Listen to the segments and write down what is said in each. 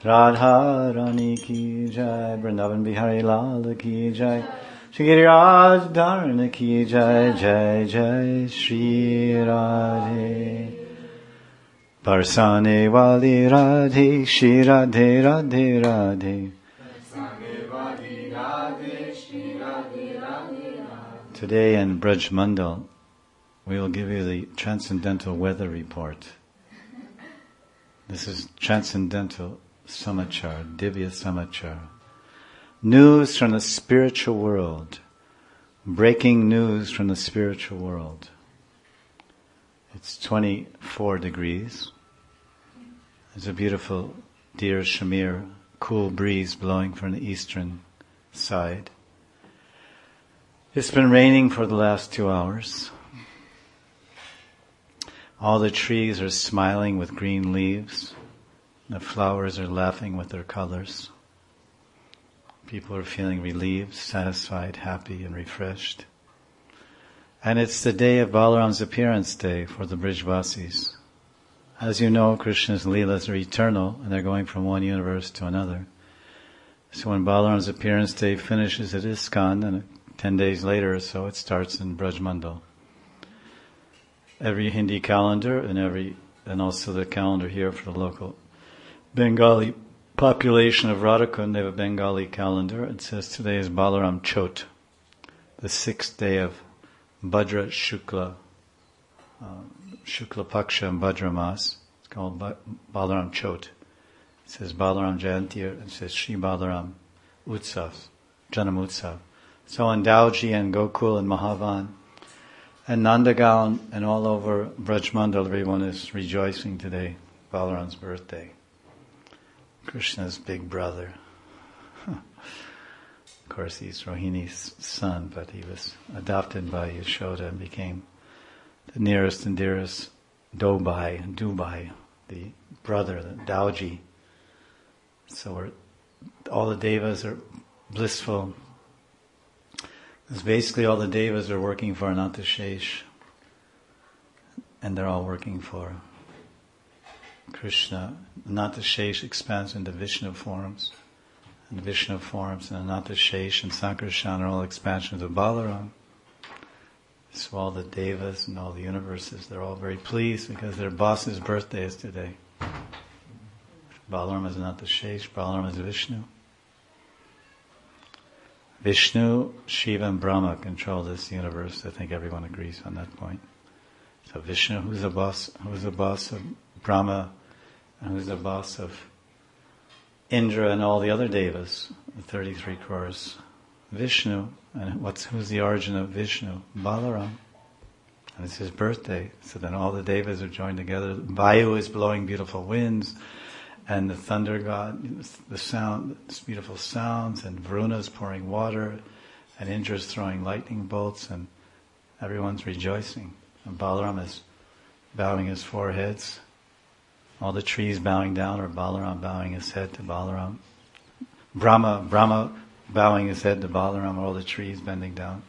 Radha Rani ki jai, Vrindavan Bihari Lal ki jai, Shri Giriraj Dharana ki jai, Jai Jai Shri Radhe. Barsane Wali Radhe, Shri Radhe Radhe Radhe. Today in Braj Mandal, we will give you the Transcendental Weather Report. This is Transcendental Samachar, Divya Samachar. News from the spiritual world. Breaking news from the spiritual world. It's 24 degrees. There's a beautiful Deir Shamir, cool breeze blowing from the eastern side. It's been raining for the last 2 hours. All the trees are smiling with green leaves. The flowers are laughing with their colors. People are feeling relieved, satisfied, happy, and refreshed. And it's the day of Balaram's appearance day for the Brijvasis. As you know, Krishna's Leelas are eternal, and they're going from one universe to another. So when Balaram's appearance day finishes at ISKCON, and 10 days later or so, it starts in Braj Mandal. Every Hindi calendar and also the calendar here for the local Bengali population of Radhakund, they have a Bengali calendar. It says today is Balaram Chot, the 6th day of Bhadra Shukla Paksha and Bhadra Mas. It's called Balaram Chot. It says Balaram Jayanti, it says Shri Balaram Utsav, Janam Utsav. So in Dauji and Gokul and Mahavan and Nandagaon and all over Braj Mandal, everyone is rejoicing today, Balaram's birthday. Krishna's big brother. Of course, he's Rohini's son, but he was adopted by Yashoda and became the nearest and dearest Dubai, the brother, the Dauji. So all the devas are blissful. Because basically all the devas are working for Anantashesh, and they're all working for Krishna. Anantashesh expands into Vishnu forms, and the Vishnu forms and Anantashesh and Sankarshan are all expansions of Balaram. So all the devas and all the universes, they're all very pleased because their boss's birthday is today. Balaram is Anantashesh, Balaram is Vishnu. Vishnu, Shiva and Brahma control this universe. I think everyone agrees on that point. So Vishnu, who's the boss of Brahma, and who's the boss of Indra and all the other devas, the 33 crores. Vishnu, and who's the origin of Vishnu? Balaram. And it's his birthday, so then all the devas are joined together. Vayu is blowing beautiful winds, and the thunder god, the sound, it's beautiful sounds, and Varuna is pouring water, and Indra is throwing lightning bolts, and everyone's rejoicing. And Balaram is bowing his foreheads. All the trees bowing down, or Balaram bowing his head to Balaram. Brahma bowing his head to Balaram, all the trees bending down.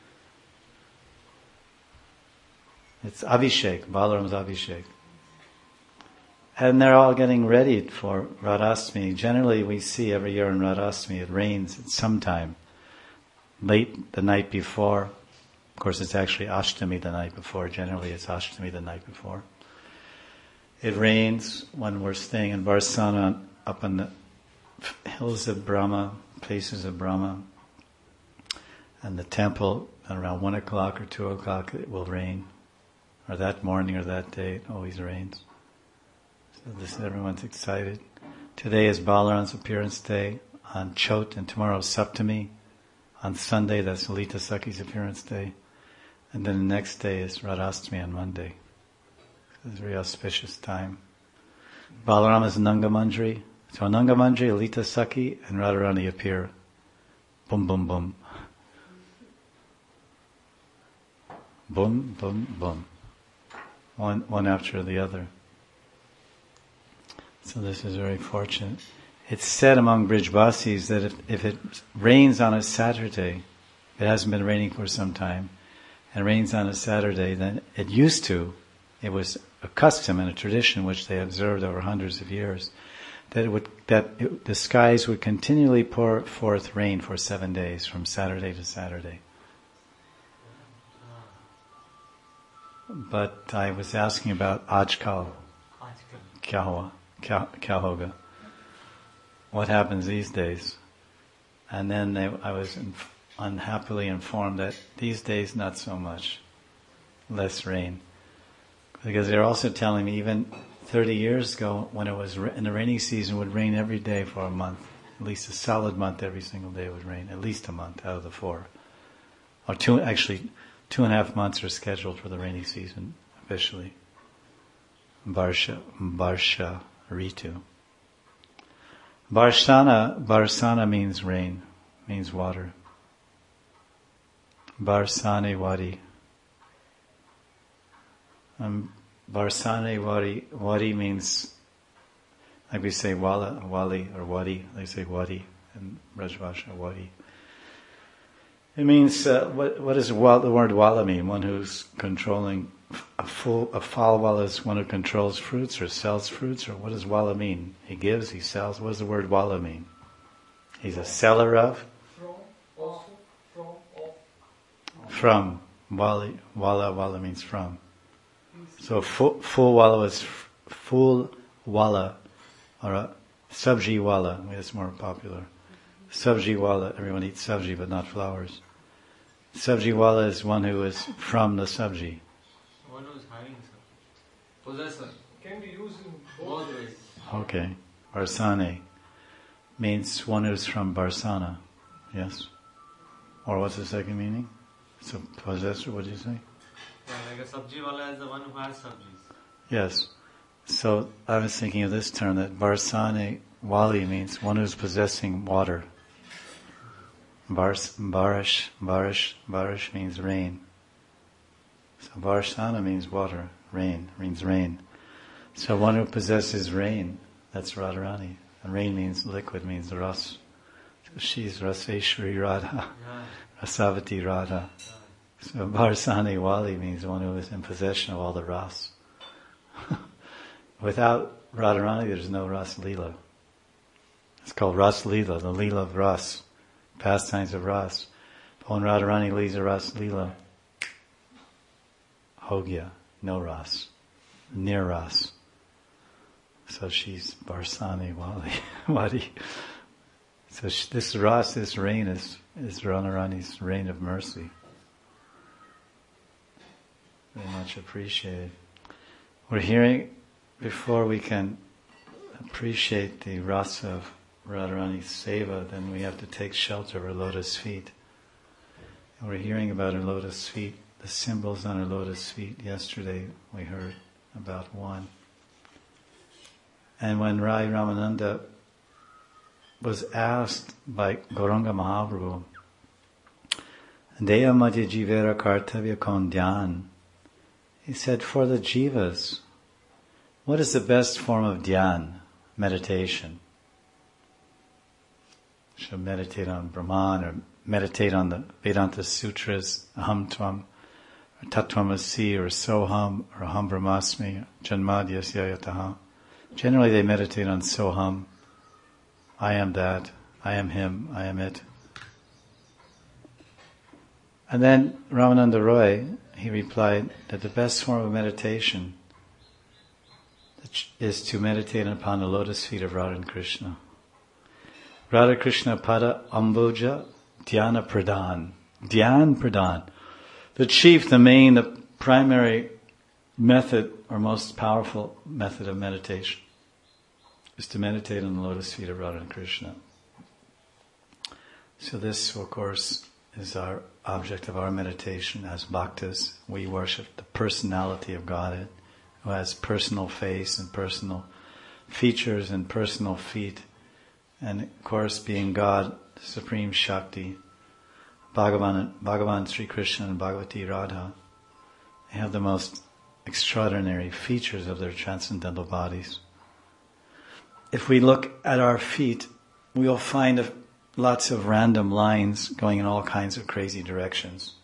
It's Abhishek, Balaram's Abhishek. And they're all getting ready for Radhastami. Generally we see every year in Radhastami it rains at some time, late the night before. Of course it's actually Ashtami the night before. Generally it's Ashtami the night before. It rains when we're staying in Varsana up on the hills of Brahma, places of Brahma. And the temple, around 1 o'clock or 2 o'clock it will rain. Or that morning or that day, it always rains. So everyone's excited. Today is Balaram's appearance day on Chot, and tomorrow is Saptami. On Sunday, that's Lalita Sakhi's appearance day. And then the next day is Radhastami on Monday. So it's a very auspicious time. Balaram is Nanga Manjari. So Nanga Manjari, Lalita Sakhi, and Radharani appear. Boom, boom, boom. Boom, boom, boom. One after the other. So this is very fortunate. It's said among Brijvasis that if it rains on a Saturday, it hasn't been raining for some time, and it rains on a Saturday, then it was a custom and a tradition which they observed over hundreds of years, the skies would continually pour forth rain for 7 days, from Saturday to Saturday. But I was asking about Ajkal, Kya Hoga. What happens these days? And then I was unhappily informed that these days not so much, less rain. Because they're also telling me even 30 years ago, when it was in the rainy season, it would rain every day for a month. At least a solid month, every single day would rain. At least a month out of the 4. Or 2.5 months are scheduled for the rainy season, officially. Barsha Ritu. Barsana means rain, means water. Barsane Wadi. Barsane Wadi means, like we say Wali or Wadi, they say Wadi in Brajbhasha, Wadi. It means, what does the word Wala mean? One who's controlling, a Phal Wala is one who controls fruits or sells fruits, or what does Wala mean? He gives, he sells. What does the word Wala mean? He's a seller of? From. Wala means from. So full Wala is full Wala, or a Sabji Wala, it's more popular. Sabji Wala, everyone eats sabji but not flowers. Sabji Wala is one who is from the sabji. One who is having sabji. Possessor. Can be used in both ways. Okay. Barsane means one who's from Barsana. Yes? Or what's the second meaning? So possessor, what did you say? Yeah, like a sabji wala is the one who has sabjis. Yes. So I was thinking of this term, that Barsane Wali means one who's possessing water. Barish means rain. So Barsana means water, rain, means rain. So one who possesses rain, that's Radharani. And rain means liquid, means the ras. So she's Raseshwari Radha, Rasavati Radha. So Barsani Wali means one who is in possession of all the ras. Without Radharani, there's no Ras Leela. It's called Ras Leela, the Leela of Ras. Pastimes of Ras. But when Radharani leads a Ras Leela, Hogya, no Ras, near Ras. So she's Barsani Wadi. So this Ras, this rain is Radharani's rain of mercy. Very much appreciated. We're hearing, before we can appreciate the rasa of Radharani's seva, then we have to take shelter of her lotus feet. And we're hearing about her lotus feet, the symbols on her lotus feet. Yesterday we heard about one. And when Rai Ramananda was asked by Gauranga Mahaprabhu, Deya Madhya Jivera Kartavya Kondyan, he said, for the jivas, what is the best form of dhyan, meditation? Should meditate on Brahman, or meditate on the Vedanta Sutras, Aham Tvam, or Tattvamasi, or Soham, or Aham Brahmasmi, Janmadyasya Yataha. Generally they meditate on Soham, I am that, I am him, I am it. And then Ramananda Roy, he replied that the best form of meditation is to meditate upon the lotus feet of Radha and Krishna. Radha Krishna Pada Ambuja Dhyana Pradhan. Dhyan Pradhan. The chief, the main, the primary method or most powerful method of meditation is to meditate on the lotus feet of Radha and Krishna. So this, of course, is our object of our meditation as bhaktas. We worship the personality of Godhead, who has personal face and personal features and personal feet. And of course, being God, the Supreme Shakti, Bhagavan Sri Krishna and Bhagavati Radha, they have the most extraordinary features of their transcendental bodies. If we look at our feet, we will find lots of random lines going in all kinds of crazy directions.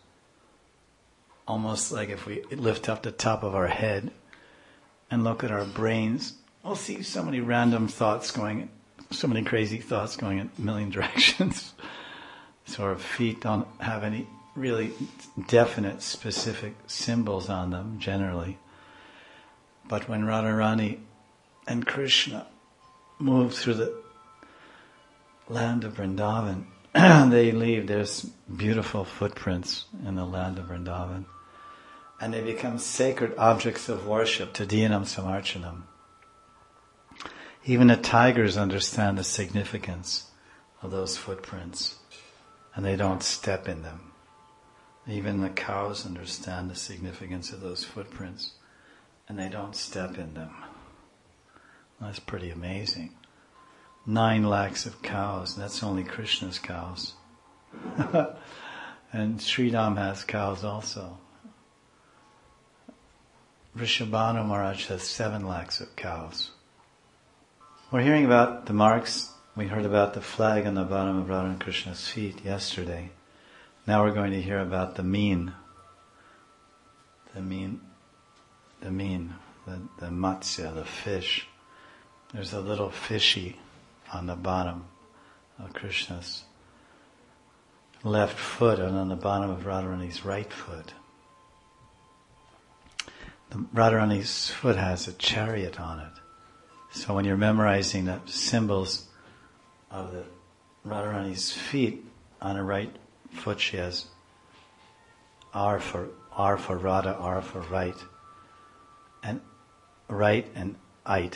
Almost like if we lift up the top of our head and look at our brains, I'll see so many random thoughts going, so many crazy thoughts going in a million directions. So our feet don't have any really definite, specific symbols on them, generally. But when Radharani and Krishna move through the land of Vrindavan, they leave their beautiful footprints in the land of Vrindavan. And they become sacred objects of worship, tadinam samarchanam. Even the tigers understand the significance of those footprints, and they don't step in them. Even the cows understand the significance of those footprints, and they don't step in them. That's pretty amazing. 9 lakhs of cows, that's only Krishna's cows. And Sridham has cows also. Rishabhanu Maharaj has 7 lakhs of cows. We're hearing about the marks. We heard about the flag on the bottom of Radha and Krishna's feet yesterday. Now we're going to hear about the meen. The matsya, the fish. There's a little fishy on the bottom of Krishna's left foot and on the bottom of Radharani's right foot. Radharani's foot has a chariot on it. So when you're memorizing the symbols of the Radharani's feet, on her right foot she has R for Radha, R for right, and ait.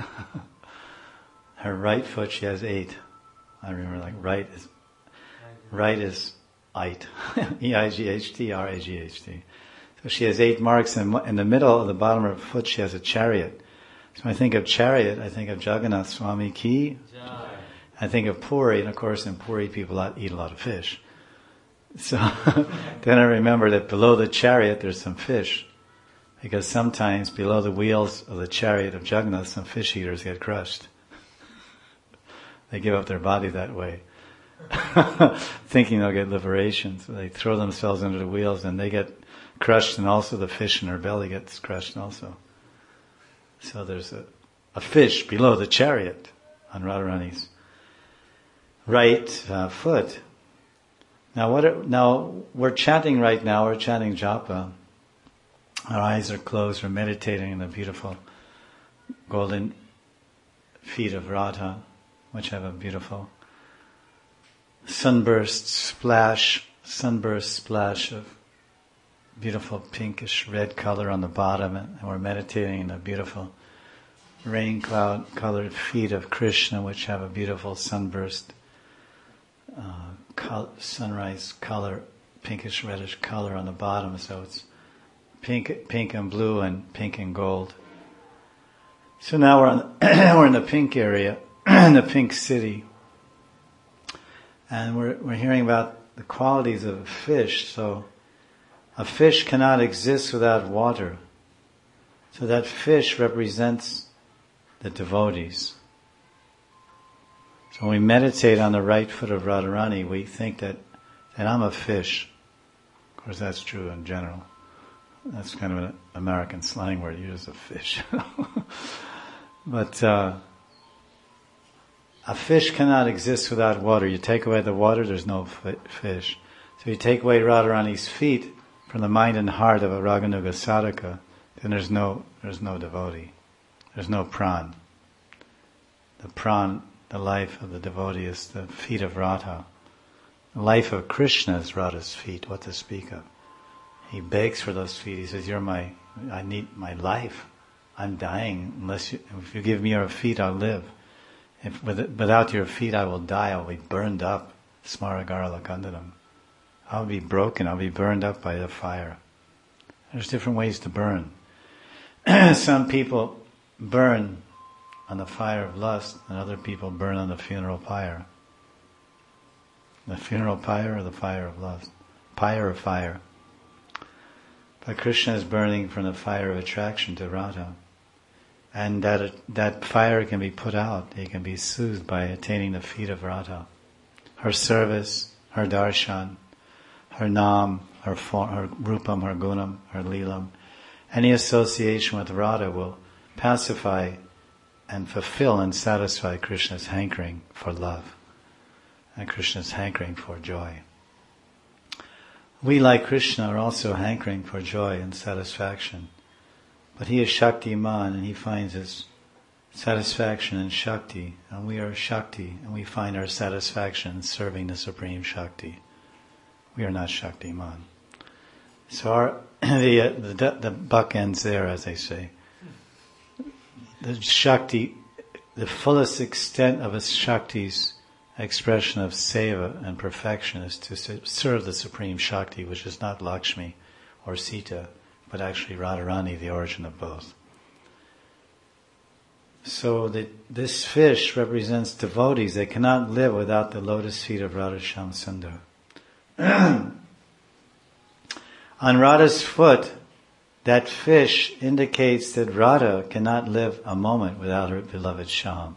Her right foot she has 8. I remember right is ait. E-I-G-H-T, R-A-G-H-T. So she has 8 marks, and in the middle of the bottom of her foot she has a chariot. So when I think of chariot, I think of Jagannath Swami Ki. I think of Puri, and of course in Puri people eat a lot of fish. So then I remember that below the chariot there's some fish. Because sometimes below the wheels of the chariot of Jagannath some fish eaters get crushed. They give up their body that way. Thinking they'll get liberation. So they throw themselves under the wheels and they get crushed, and also the fish in their belly gets crushed also. So there's a fish below the chariot on Radharani's right foot. Now we're chanting right now. We're chanting japa. Our eyes are closed. We're meditating on the beautiful golden feet of Radha, which have a beautiful sunburst splash of beautiful pinkish red color on the bottom, and we're meditating on the beautiful rain cloud colored feet of Krishna, which have a beautiful sunburst sunrise color, pinkish reddish color on the bottom. So it's pink and blue and pink and gold. So now we're in the pink area, in the pink city, and we're hearing about the qualities of a fish. So a fish cannot exist without water. So that fish represents the devotees. So when we meditate on the right foot of Radharani, we think that I'm a fish. Of course, that's true in general. That's kind of an American slang word, you're just a fish. But a fish cannot exist without water. You take away the water, there's no fish. So you take away Radharani's feet from the mind and heart of a Raganuga sadhaka, then there's no devotee. There's no pran. The pran, the life of the devotee, is the feet of Radha. The life of Krishna is Radha's feet, what to speak of. He begs for those feet. He says, I need my life. I'm dying. If you give me your feet, I'll live. Without your feet, I will die. I'll be burned up. Smaragara lakandanam. I'll be broken. I'll be burned up by the fire. There's different ways to burn. Some people burn on the fire of lust, and other people burn on the funeral pyre. The funeral pyre or the fire of lust? Pyre or fire? But Krishna is burning from the fire of attraction to Radha. And that fire can be put out. It can be soothed by attaining the feet of Radha. Her service, her darshan, her nam, her form, her rupam, her gunam, her leelam. Any association with Radha will pacify and fulfill and satisfy Krishna's hankering for love and Krishna's hankering for joy. We, like Krishna, are also hankering for joy and satisfaction. But he is Shaktiman, and he finds his satisfaction in Shakti, and we are Shakti, and we find our satisfaction in serving the Supreme Shakti. We are not Shaktiman. So the buck ends there, as they say. The Shakti, the fullest extent of a Shakti's expression of seva and perfection is to serve the Supreme Shakti, which is not Lakshmi or Sita, but actually Radharani, the origin of both. So this fish represents devotees. They cannot live without the lotus feet of Radha Shyam Sundar. On Radha's foot, that fish indicates that Radha cannot live a moment without her beloved Shyam.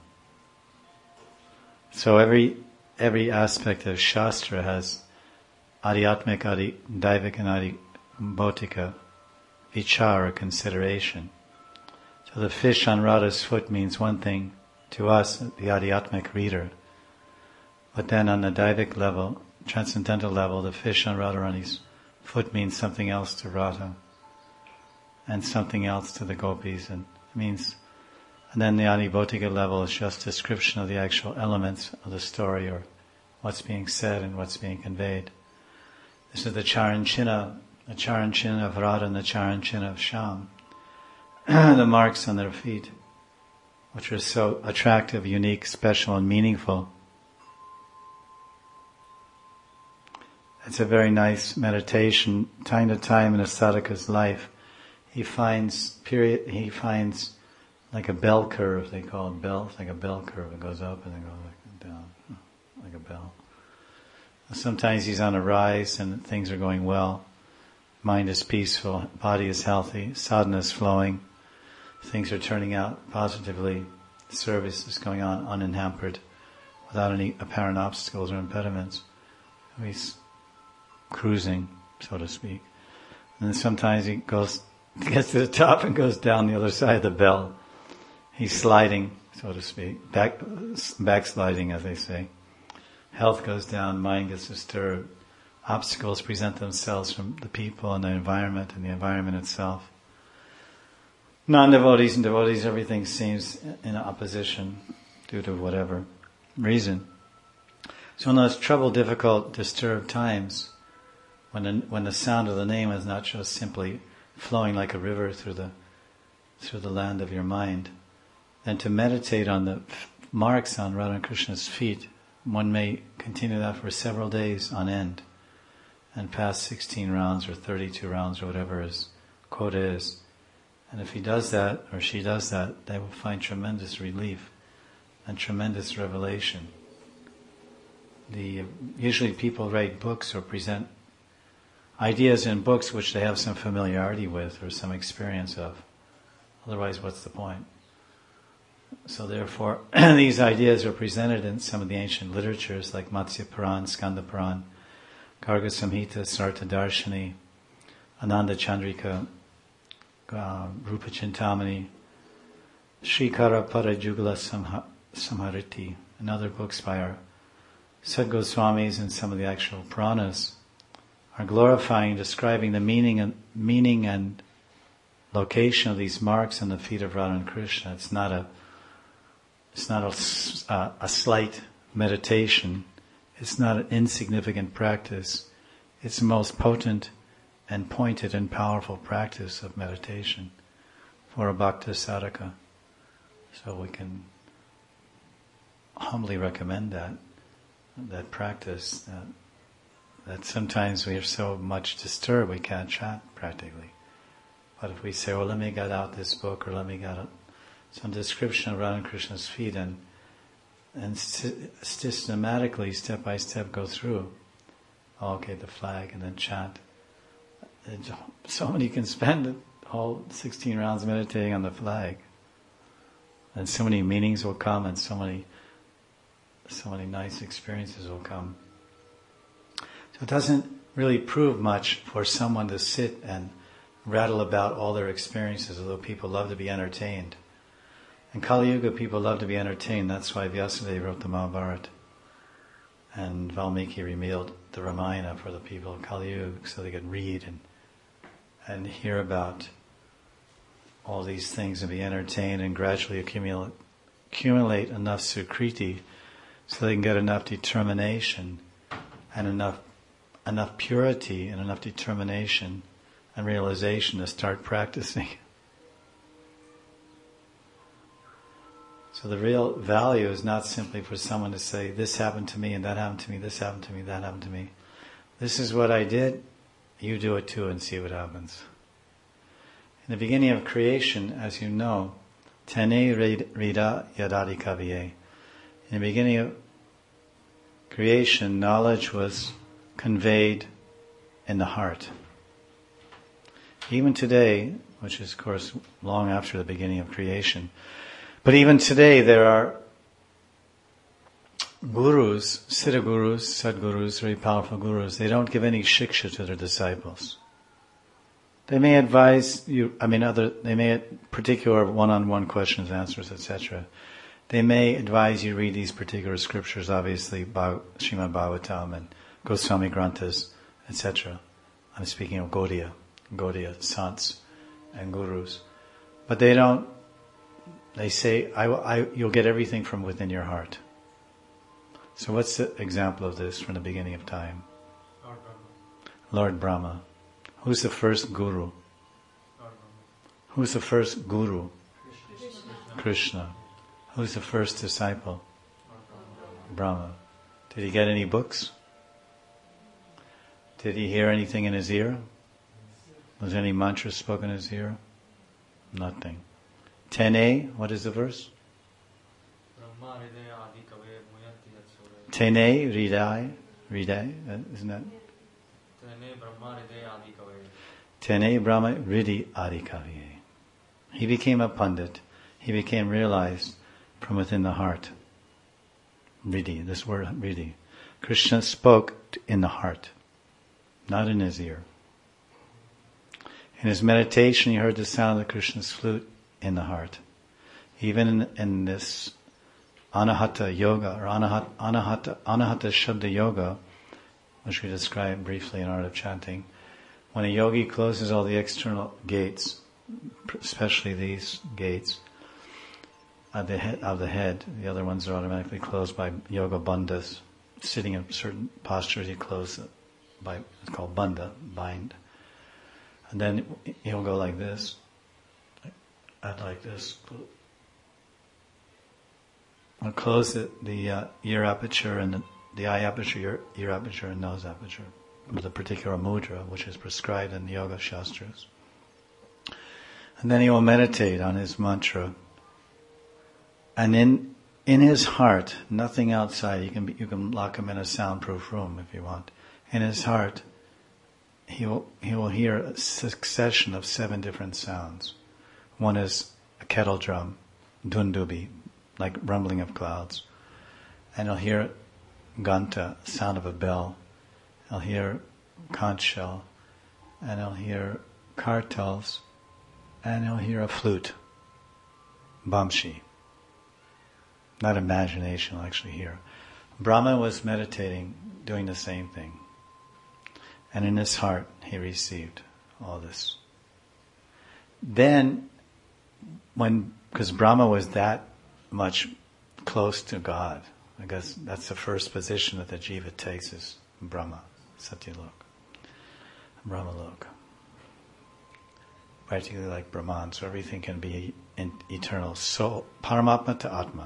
So every aspect of Shastra has Adhyatmik, Daivik and Adhibhotika vichara, consideration. So the fish on Radha's foot means one thing to us, the Adhyatmik reader. But then on the Daivik level, transcendental level, the fish on Radharani's foot means something else to Radha and something else to the gopis, and then the Adhibhotika level is just description of the actual elements of the story or what's being said and what's being conveyed. This is the Charanchina of Radha and the Charanchina of Shyam, the marks on their feet, which are so attractive, unique, special, and meaningful. It's a very nice meditation. Time to time in a sadhaka's life, he finds like a bell curve. They call it bells, like a bell curve. It goes up and then goes down, like a bell. Sometimes he's on a rise and things are going well. Mind is peaceful, body is healthy, sadhana is flowing, things are turning out positively, service is going on unhampered, without any apparent obstacles or impediments. He's cruising, so to speak. And then sometimes he gets to the top and goes down the other side of the bell. He's sliding, so to speak, backsliding, as they say. Health goes down, mind gets disturbed. Obstacles present themselves from the people and the environment itself. Non-devotees and devotees, everything seems in opposition due to whatever reason. So in those troubled, difficult, disturbed times, when the sound of the name is not just simply flowing like a river through the land of your mind, then to meditate on the marks on Radha and Krishna's feet, one may continue that for several days on end and pass 16 rounds or 32 rounds or whatever his quota is. And if he does that or she does that, they will find tremendous relief and tremendous revelation. Usually people write books or present ideas in books which they have some familiarity with or some experience of. Otherwise, what's the point? So therefore, these ideas are presented in some of the ancient literatures like Matsya Puran, Skanda Puran, Garga Samhita, Sarta Darshani, Ananda Chandrika, Rupa Chintamani, Shrikara Parajugala Samhariti, and other books by our Sadgoswamis and some of the actual Puranas are glorifying, describing the meaning and location of these marks on the feet of Radha and Krishna. It's not a slight meditation. It's not an insignificant practice. It's the most potent and pointed and powerful practice of meditation for a bhakta sadhaka. So we can humbly recommend that practice, that sometimes we are so much disturbed we can't chant practically. But if we say, let me get out this book, or let me get some description of Radha and Krishna's feet, and systematically, step by step, go through. The flag, and then chant. So many can spend the whole 16 rounds meditating on the flag, and so many meanings will come, and so many nice experiences will come. So it doesn't really prove much for someone to sit and rattle about all their experiences, although people love to be entertained. In Kali Yuga, people love to be entertained. That's why Vyasadeva wrote the Mahabharata. And Valmiki revealed the Ramayana for the people of Kali Yuga so they could read and hear about all these things and be entertained and gradually accumulate enough sukriti so they can get enough determination and enough purity and enough determination and realization to start practicing. So the real value is not simply for someone to say, this happened to me and that happened to me, this happened to me, that happened to me. This is what I did, you do it too and see what happens. In the beginning of creation, as you know, Tene Rida Yadadi Kaviye. In the beginning of creation, knowledge was conveyed in the heart. Even today, which is of course long after the beginning of creation, but even today there are gurus, siddha gurus, sadgurus, very powerful gurus. They don't give any shiksha to their disciples. They may advise you, they may, particular one-on-one questions, answers, etc. They may advise you read these particular scriptures, obviously, Srimad Bhagavatam and Goswami Granthas, etc. I'm speaking of Gaudiya, Sants and Gurus. But they don't, they say, you'll get everything from within your heart. So what's the example of this from the beginning of time? Lord Brahma. Who's the first guru? Who's the first guru? Krishna. Who's the first disciple? Brahma. Did he get any books? Did he hear anything in his ear? Was any mantra spoken in his ear? Nothing. 10a, what is the verse? Tene Ridai, isn't that? Tene Brahma Ridi Adikaviye. He became a pundit. He became realized from within the heart. Ridi, this word Ridi. Krishna spoke in the heart, not in his ear. In his meditation, he heard the sound of Krishna's flute in the heart. Even in this Anahata Yoga, or Anahata Shabda Yoga, which we described briefly in Art of Chanting, when a yogi closes all the external gates, especially these gates of the head, the other ones are automatically closed by yoga bandhas. Sitting in certain postures, he closes it by, it's called bandha, bind. And then he'll go like this, and like this. I'll close the ear aperture and the eye aperture, ear aperture and nose aperture with a particular mudra which is prescribed in the Yoga Shastras. And then he will meditate on his mantra. And in his heart, nothing outside, you can lock him in a soundproof room if you want. In his heart, he will hear a succession of 7 different sounds. One is a kettle drum, dundubi, like rumbling of clouds. And he'll hear ganta, sound of a bell. He'll hear conch shell, and he'll hear kartals, and he'll hear a flute, bamshi. Not imagination, he'll actually hear. Brahma was meditating, doing the same thing. And in his heart, he received all this. Then, because Brahma was that much close to God, I guess that's the first position that the jiva takes is Brahma, Satyalok, Brahmalok. Practically like Brahman, so everything can be eternal. So, Paramatma to Atma.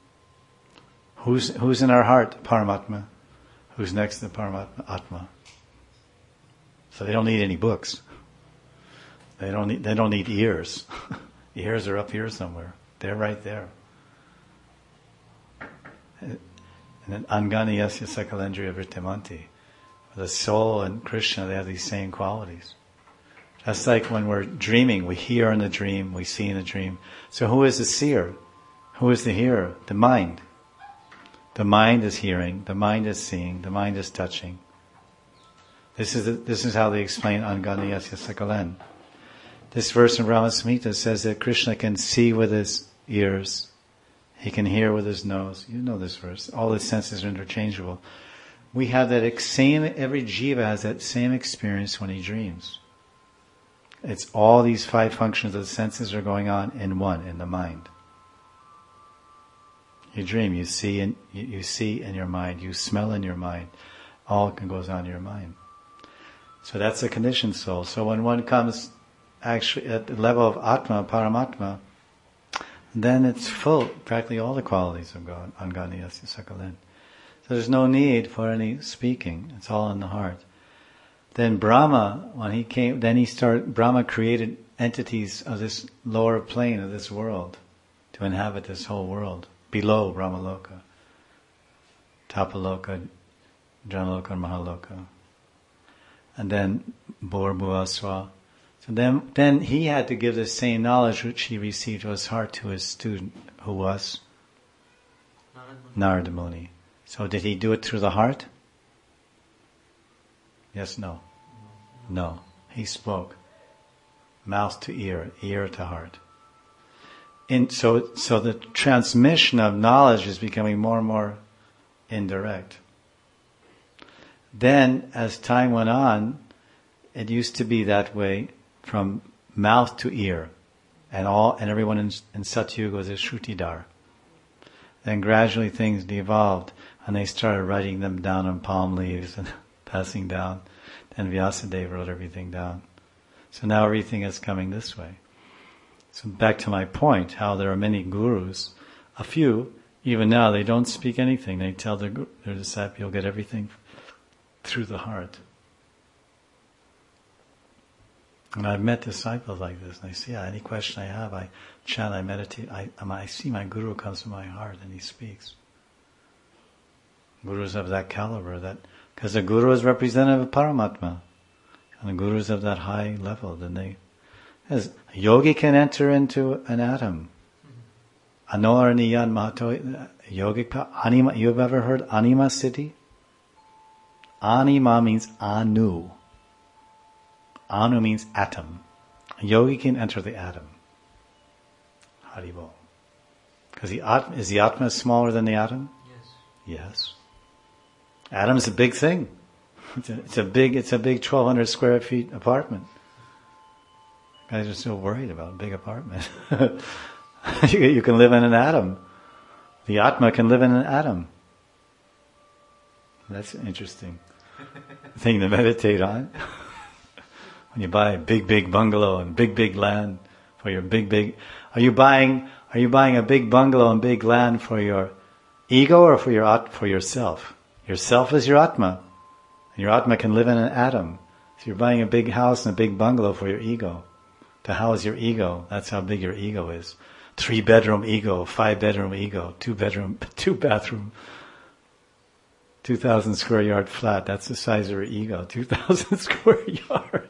Who's in our heart? Paramatma. Who's next to the Paramatma? Atma. So they don't need any books. They don't need ears. The ears are up here somewhere. They're right there. And then Angani Yasya Sakalendriya Vrittimanti. The soul and Krishna, they have these same qualities. That's like when we're dreaming, we hear in the dream, we see in the dream. So who is the seer? Who is the hearer? The mind. The mind is hearing, the mind is seeing, the mind is touching. This is how they explain Angani Yasya Sakalen. This verse in Brahma Samhita says that Krishna can see with his ears. He can hear with his nose. You know this verse. All his senses are interchangeable. We have that every jiva has that same experience when he dreams. It's all these 5 functions of the senses are going on in one, in the mind. You dream, you see in your mind, you smell in your mind. All goes on in your mind. So that's the conditioned soul. So when one comes actually at the level of Atma, Paramatma, then it's full, practically all the qualities of God, Anganiyasya Sakalin. So there's no need for any speaking. It's all in the heart. Then Brahma, when he came, Brahma created entities of this lower plane of this world to inhabit this whole world, below Brahmaloka, Tapaloka, Janaloka, and Mahaloka. And then Bhurbhuvasva. So then he had to give the same knowledge which he received to his heart to his student, who was Narada Muni. So did he do it through the heart? Yes, no. No. He spoke. Mouth to ear, ear to heart. So the transmission of knowledge is becoming more and more indirect. Then, as time went on, it used to be that way from mouth to ear, and everyone in Satyuga was a Shrutidar. Then gradually things devolved, and they started writing them down on palm leaves and passing down. Then Vyasadeva wrote everything down. So now everything is coming this way. So back to my point, how there are many gurus. A few, even now, they don't speak anything. They tell their disciple, you'll get everything through the heart. And I've met disciples like this, and I say, any question I have, I chant, I meditate, I see my guru comes from my heart, and he speaks. Gurus of that caliber, because the guru is representative of Paramatma, and the gurus of that high level, as a yogi can enter into an atom. Anor niyan mahato yogic anima. You've ever heard anima siddhi? Anima means anu. Anu means atom. A yogi can enter the atom. Haribol. Because is the Atma smaller than the atom? Yes. Atom is a big thing. It's a big 1,200 square feet apartment. Guys are still worried about a big apartment. You can live in an atom. The Atma can live in an atom. That's an interesting thing to meditate on. When you buy a big bungalow and big land for your big, are you buying a big bungalow and big land for your ego or for yourself? Yourself is your Atma, and your Atma can live in an atom. So you're buying a big house and a big bungalow for your ego, to house your ego. That's how big your ego is. 3-bedroom ego, 5-bedroom ego, 2-bathroom, 2,000 square yard flat. That's the size of your ego, 2,000 square yards.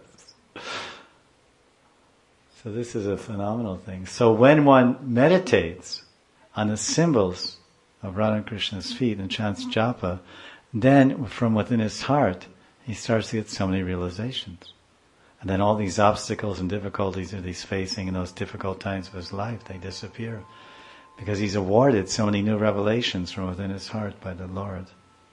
So this is a phenomenal thing. So when one meditates on the symbols of Radha and Krishna's feet and chants japa, then from within his heart, he starts to get so many realizations. And then all these obstacles and difficulties that he's facing in those difficult times of his life, they disappear. Because he's awarded so many new revelations from within his heart by the Lord.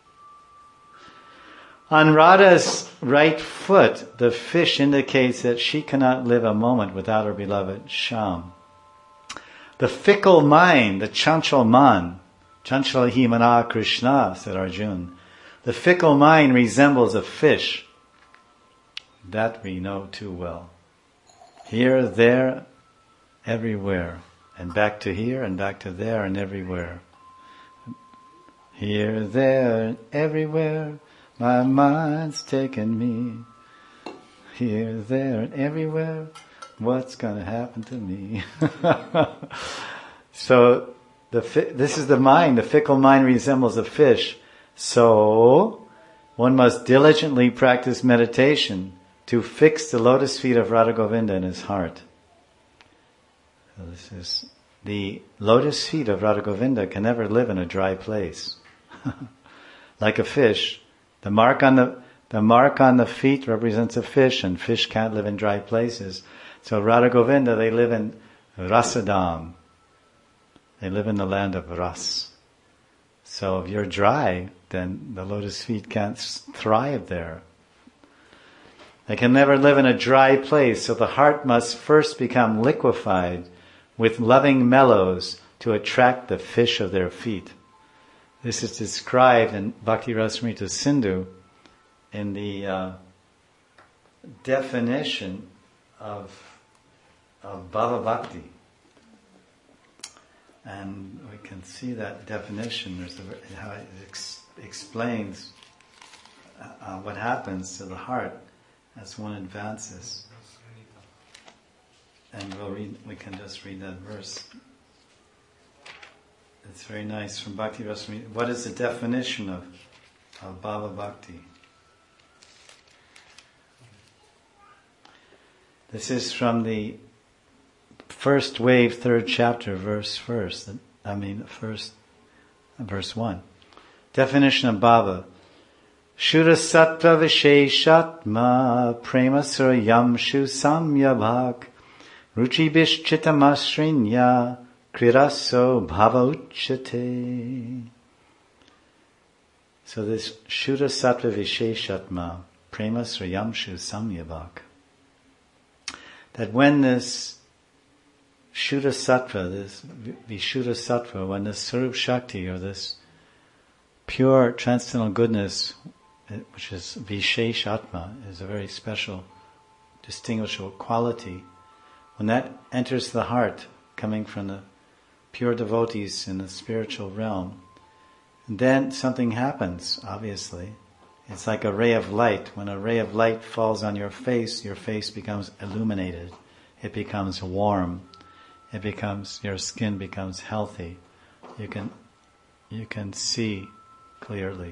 On Radha's right foot, the fish indicates that she cannot live a moment without her beloved Shyam. The fickle mind, the chanchal man, chanchalahi mana Krishna, said Arjuna. The fickle mind resembles a fish. That we know too well. Here, there, everywhere. And back to here, and back to there, and everywhere. Here, there, and everywhere. My mind's taken me. Here, there, and everywhere. What's going to happen to me? So, this is the mind. The fickle mind resembles a fish. So, one must diligently practice meditation to fix the lotus feet of Radha Govinda in his heart. So this is the lotus feet of Radha Govinda can never live in a dry place. Like a fish, the mark on the feet represents a fish, and fish can't live in dry places. So Radha Govinda, they live in Rasadam. They live in the land of ras. So if you're dry, then the lotus feet can't thrive there. They can never live in a dry place, so the heart must first become liquefied with loving mellows to attract the fish of their feet. This is described in Bhakti Rasamrita Sindhu in the definition of Bhava Bhakti. And we can see that definition. There's how it explains what happens to the heart as one advances. And we can just read that verse. It's very nice from Bhakti Rasamrita. What is the definition of Bhava Bhakti? This is from the first wave, third chapter, verse 1. Definition of Bhava. Shuddha sattva visheshatma prema surayam shu samyabhak ruchi bishchitamasrinya kriraso bhava uchate. So this Shuddha sattva visheshatma prema surayam shu samyabhak. That when this Shuddha Sattva, this Vishuddha Sattva, when this Sarup Shakti, or this pure transcendental goodness, which is Vishesh Atma, is a very special, distinguishable quality, when that enters the heart, coming from the pure devotees in the spiritual realm, then something happens, obviously. It's like a ray of light. When a ray of light falls on your face becomes illuminated. It becomes warm. Your skin becomes healthy. You can see clearly.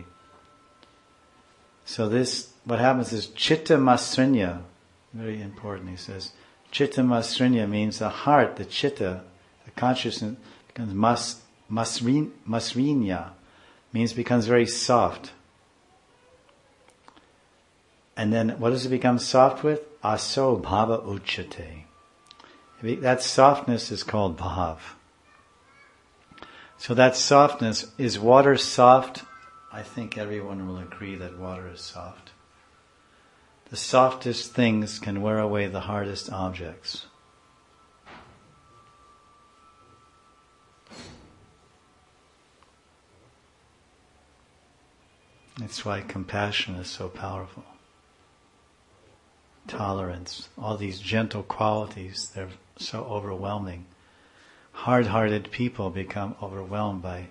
So what happens is chitta masrinya, very important. He says, chitta masrinya means the heart, the chitta, the consciousness becomes masrinya, means becomes very soft. And then what does it become soft with? Aso bhava uchate. That softness is called bhav. So that softness, is water soft? I think everyone will agree that water is soft. The softest things can wear away the hardest objects. That's why compassion is so powerful. Tolerance, all these gentle qualities, they're so overwhelming. Hard-hearted people become overwhelmed by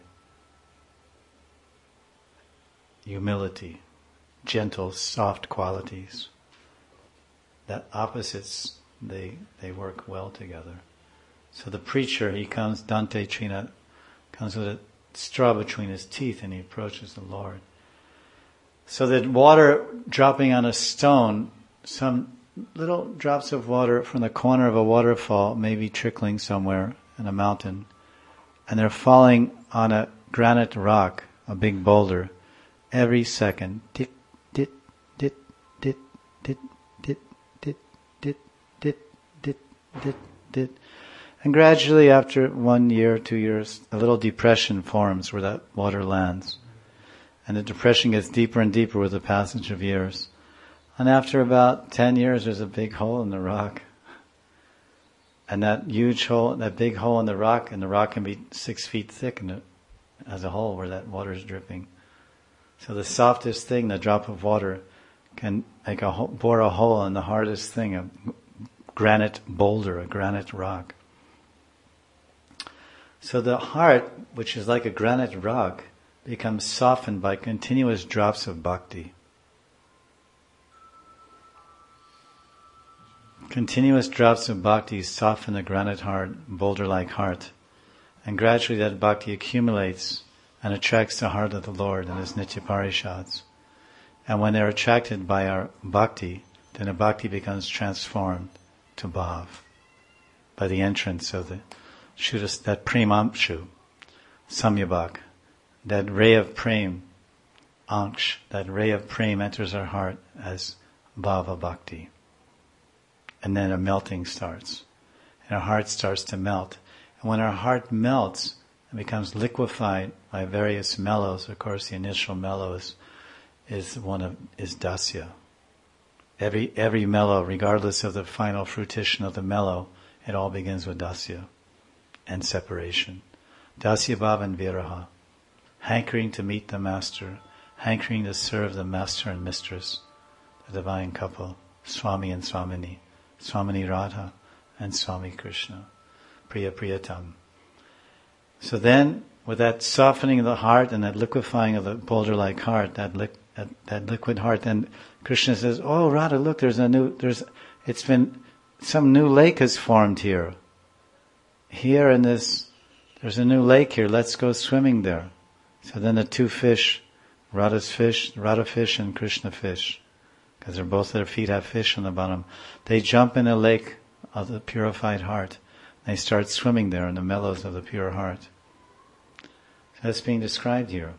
humility, gentle, soft qualities. That opposites, they work well together. So the preacher, he comes, Dante Trina, comes with a straw between his teeth and he approaches the Lord. So that water dropping on a stone, some little drops of water from the corner of a waterfall may be trickling somewhere in a mountain, and they're falling on a granite rock, a big boulder, every second. Dit, dit, dit, dit, dit, dit, dit, dit, dit, dit, dit, dit. And gradually after 1 year, 2 years, a little depression forms where that water lands. And the depression gets deeper and deeper with the passage of years. And after about 10 years, there's a big hole in the rock. And that huge hole, that big hole in the rock, and the rock can be 6 feet thick as a hole where that water is dripping. So the softest thing, the drop of water, can make bore a hole in the hardest thing, a granite boulder, a granite rock. So the heart, which is like a granite rock, becomes softened by continuous drops of bhakti. Continuous drops of bhakti soften the granite heart, boulder-like heart, and gradually that bhakti accumulates and attracts the heart of the Lord and his Nitya Parishads. And when they're attracted by our bhakti, then the bhakti becomes transformed to bhav by the entrance of the Shuddha, that premamshu, samyabhak, that ray of prem, anksh, that ray of prem enters our heart as bhava bhakti. And then a melting starts. And our heart starts to melt. And when our heart melts, and becomes liquefied by various mellows. Of course, the initial mellow is dasya. Every mellow, regardless of the final fruition of the mellow, it all begins with dasya and separation. Dasya bhavan viraha, hankering to meet the master, hankering to serve the master and mistress, the divine couple, Swami and Swamini, Swamini Radha and Swami Krishna, Priya Priyatam. So then, with that softening of the heart and that liquefying of the boulder-like heart, that liquid heart, then Krishna says, "Oh Radha, look, some new lake has formed here. There's a new lake here. Let's go swimming there." So then the two fish, Radha fish and Krishna fish, because both their feet have fish on the bottom, they jump in a lake of the purified heart. They start swimming there in the mellows of the pure heart. So that's being described here.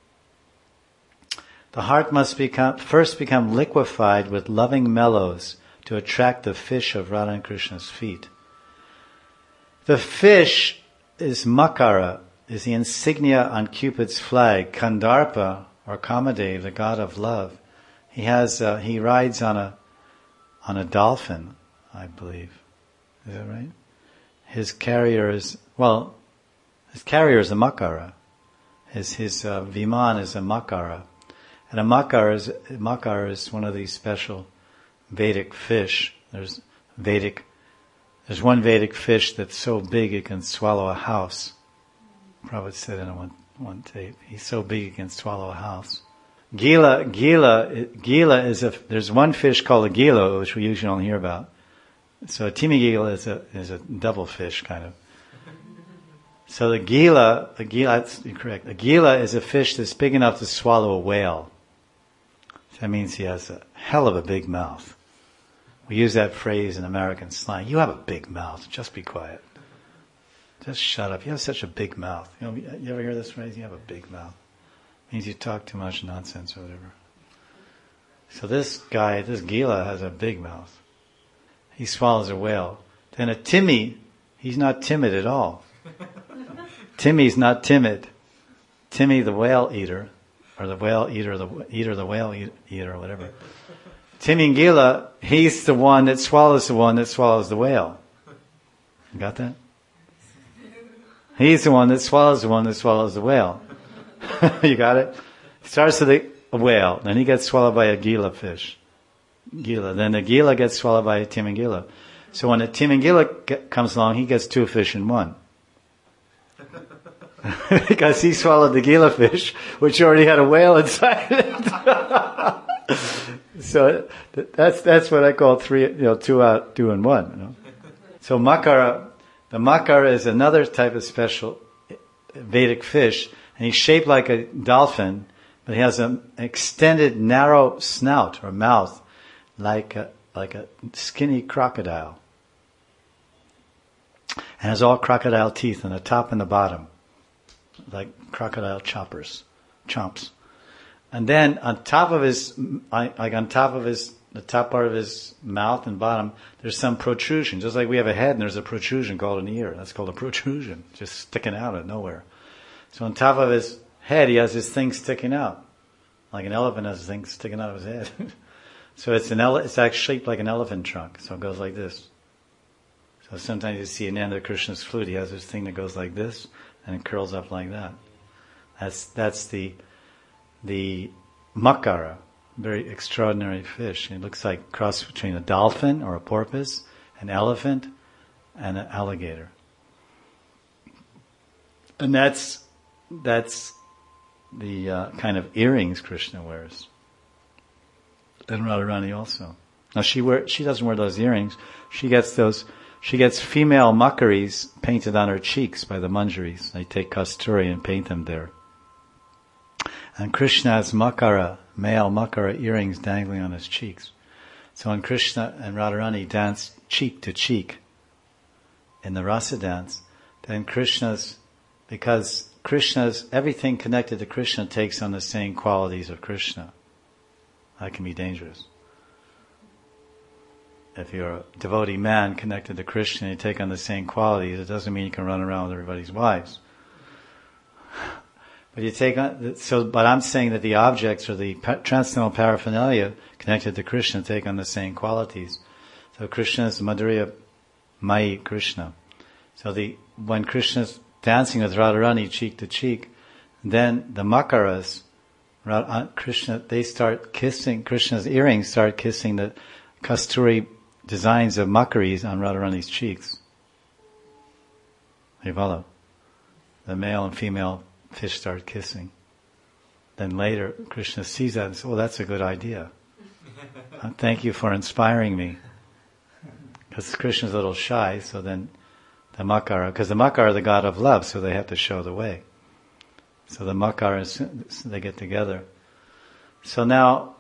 The heart must first become liquefied with loving mellows to attract the fish of Radha and Krishna's feet. The fish is Makara, is the insignia on Cupid's flag. Kandarpa, or Kamadev, the god of love, he rides on a dolphin, I believe. Is that right? His carrier is a Makara. His Viman is a Makara. And a Makara is one of these special Vedic fish. There's one Vedic fish that's so big it can swallow a house. Prabhupada said in one tape, he's so big he can swallow a house. Gila is there's one fish called a gila, which we usually don't hear about. So a timigila is a double fish kind of. So the gila, that's correct. The gila is a fish that's big enough to swallow a whale. That means he has a hell of a big mouth. We use that phrase in American slang. You have a big mouth. Just be quiet. Just shut up. You have such a big mouth. You ever hear this phrase? You have a big mouth. It means you talk too much nonsense or whatever. So this gila has a big mouth. He swallows a whale. Then a Timmy, he's not timid at all. Timmy's not timid. Timmy the whale eater, or the whale eater, the whale eater, or whatever. Timingila, he's the one that swallows the whale. You got that? He's the one that swallows the whale. You got it? Starts with a whale, then he gets swallowed by a gila fish. Then the gila gets swallowed by a timingila. So when a timingila comes along, he gets two fish in one. Because he swallowed the gila fish, which already had a whale inside it. So that's what I call two out, two in one. So Makara, the Makara is another type of special Vedic fish, and he's shaped like a dolphin, but he has an extended, narrow snout or mouth, like a skinny crocodile, and has all crocodile teeth on the top and the bottom, like crocodile chomps. And then on top of the top part of his mouth and bottom, there's some protrusion. Just like we have a head and there's a protrusion called an ear. That's called a protrusion, just sticking out of nowhere. So on top of his head, he has this thing sticking out. Like an elephant has a thing sticking out of his head. So it's actually shaped like an elephant trunk. So it goes like this. So sometimes you see an end of Krishna's flute, he has this thing that goes like this, and it curls up like that. That's the Makara, very extraordinary fish. It looks like a cross between a dolphin or a porpoise, an elephant, and an alligator. And that's the kind of earrings Krishna wears. And Radharani also. Now she doesn't wear those earrings. She gets female makaris painted on her cheeks by the manjaris. They take kasturi and paint them there. And Krishna has male makara earrings dangling on his cheeks. So when Krishna and Radharani dance cheek to cheek in the rasa dance, then because everything connected to Krishna takes on the same qualities of Krishna. That can be dangerous. If you're a devotee man connected to Krishna and you take on the same qualities, it doesn't mean you can run around with everybody's wives. But you take on, but I'm saying that the objects or the transcendental paraphernalia connected to Krishna take on the same qualities. So Krishna is Madhurya Mai Krishna. So when Krishna's dancing with Radharani cheek to cheek, then the Makaras, Krishna, they start kissing, Krishna's earrings start kissing the Kasturi designs of Makaris on Radharani's cheeks. You follow? The male and female fish start kissing. Then later, Krishna sees that and says, "Oh, that's a good idea. Thank you for inspiring me." Because Krishna's a little shy, so then the Makara, because the Makara are the god of love, so they have to show the way. So the Makaras, they get together. So now,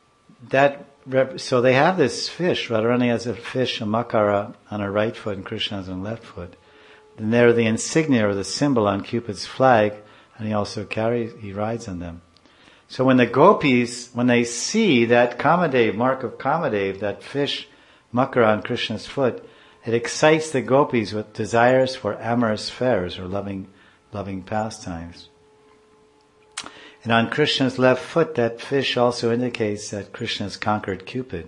so they have this fish. Radharani has a fish, a Makara, on her right foot, and Krishna has on the left foot. Then they're the insignia or the symbol on Cupid's flag, and he rides on them. So when the gopis, when they see that Kamadev, mark of Kamadev, that fish, Makara on Krishna's foot, it excites the gopis with desires for amorous affairs or loving pastimes. And on Krishna's left foot, that fish also indicates that Krishna has conquered Cupid.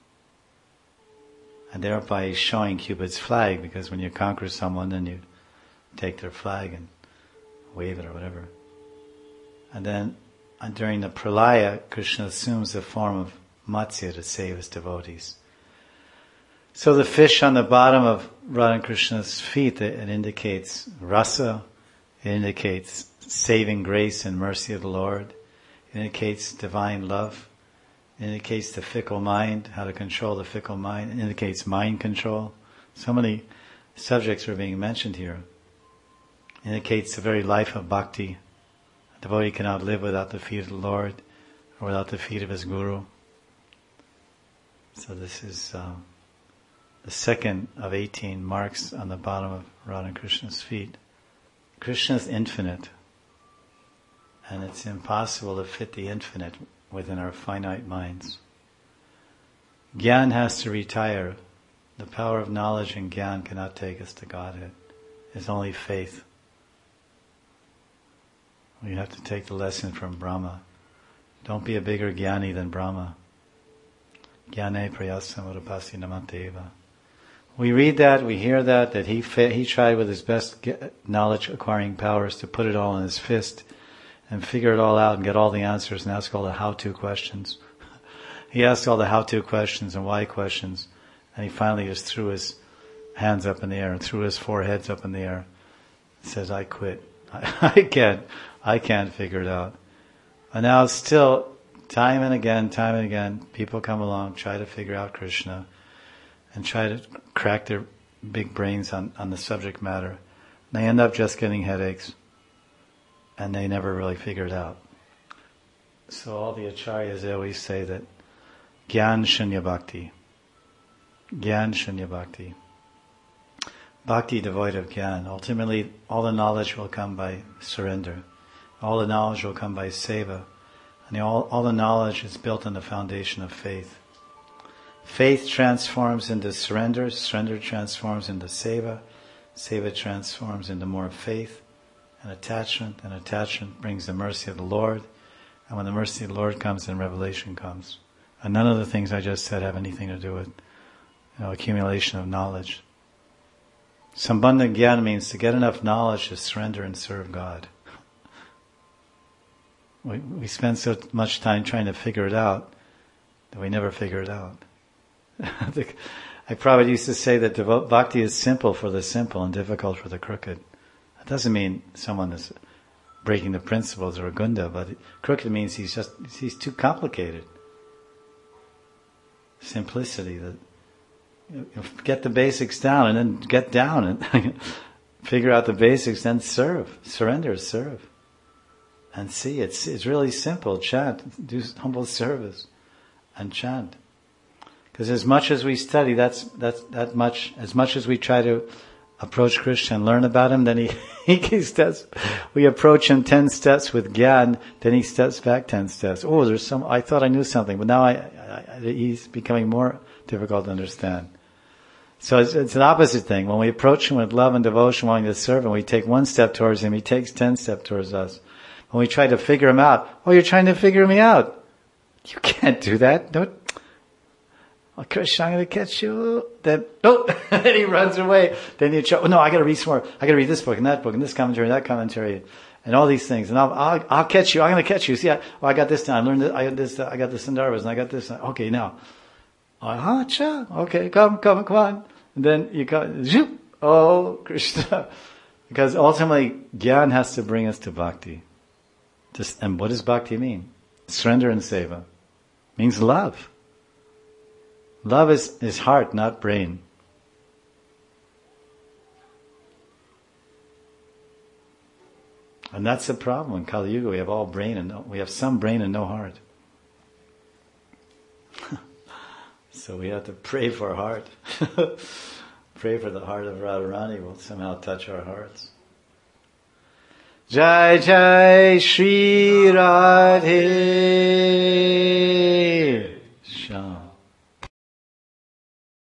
And thereby he's showing Cupid's flag, because when you conquer someone, then you take their flag and wave it or whatever. And then during the Pralaya, Krishna assumes the form of Matsya to save his devotees. So the fish on the bottom of Radha and Krishna's feet, it indicates rasa, it indicates saving grace and mercy of the Lord, it indicates divine love, it indicates the fickle mind, how to control the fickle mind, it indicates mind control. So many subjects are being mentioned here. It indicates the very life of bhakti. A devotee cannot live without the feet of the Lord or without the feet of his guru. So this is the second of 18 marks on the bottom of Radha and Krishna's feet. Krishna is infinite, and it's impossible to fit the infinite within our finite minds. Gyan has to retire. The power of knowledge and Gyan cannot take us to Godhead. It's only faith. We have to take the lesson from Brahma. Don't be a bigger Gyani than Brahma. Gyane prayasam urapasi namateva. We read that, we hear that he tried with his best knowledge acquiring powers to put it all in his fist and figure it all out and get all the answers and ask all the how-to questions. He asked all the how-to questions and why questions, and he finally just threw his hands up in the air and threw his four heads up in the air. He says, "I quit. I can't figure it out." And now still, time and again, people come along, try to figure out Krishna, and try to crack their big brains on the subject matter. They end up just getting headaches, and they never really figure it out. So all the acharyas, they always say that Gyan Shunya Bhakti. Gyan Shunya Bhakti. Bhakti devoid of Gyan. Ultimately, all the knowledge will come by surrender. All the knowledge will come by seva. And all the knowledge is built on the foundation of faith. Faith transforms into surrender. Surrender transforms into seva. Seva transforms into more faith and attachment. And attachment brings the mercy of the Lord. And when the mercy of the Lord comes, then revelation comes. And none of the things I just said have anything to do with accumulation of knowledge. Sambandha Gyan means to get enough knowledge to surrender and serve God. We spend so much time trying to figure it out that we never figure it out. I probably used to say that bhakti is simple for the simple and difficult for the crooked. That doesn't mean someone is breaking the principles or a gunda, but crooked means he's too complicated. Simplicity, get the basics down and then get down and figure out the basics, then serve, surrender, serve. And see, it's really simple. Chant, do humble service, and chant. Because as much as we study, that's much. As much as we try to approach Krishna and learn about him, then he steps. We approach him 10 steps with Gyan, then he steps back 10 steps. Oh, I thought I knew something, but now he's becoming more difficult to understand. So it's an opposite thing. When we approach him with love and devotion, wanting to serve him, we take one step towards him, he takes 10 steps towards us. When we try to figure him out, oh, you're trying to figure me out. You can't do that. Don't. Oh, Krishna, I'm going to catch you. Then, then he runs away. Then you try, oh, no, I got to read some more. I got to read this book and this commentary and that commentary and all these things. And I'll catch you. I'm going to catch you. See, I got this down. I learned this. I got this. I got the Sandarbhas and I got this. Okay, now. Okay, come on. And then you come, zoop, oh, Krishna. Because ultimately, Gyan has to bring us to bhakti. And what does bhakti mean? Surrender and seva. Means love. Love is heart, not brain. And that's the problem. In Kali Yuga, we have all brain and we have some brain and no heart. So we have to pray for heart. Pray for the heart of Radharani will somehow touch our hearts. Jai Jai Shri Radhe